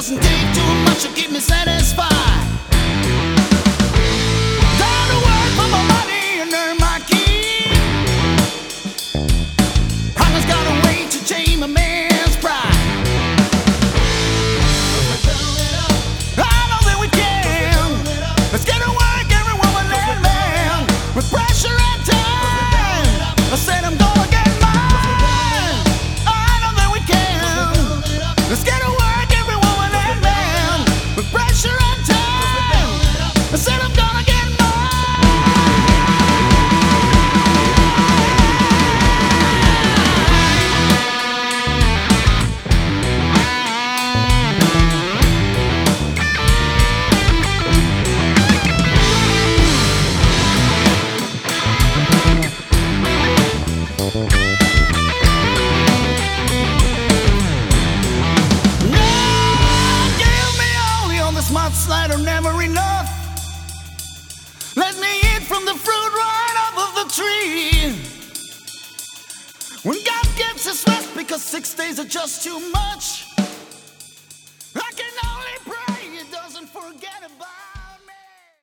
doesn't take too much to keep me satisfied. Time to work for my money and earn my keep. Hunger's got a way to tame a man's pride. I know that we can. Let's get to work, every woman and man. With pressure and time, I said I'm gonna get mine. I know that we can. Let's get to work, every woman and man. With pressure and time, I said I'm gonna get mine. Give me only on the smart side or never enough. Let me eat from the fruit right off of the tree. When God gives us rest because 6 days are just too much, I can only pray He doesn't forget about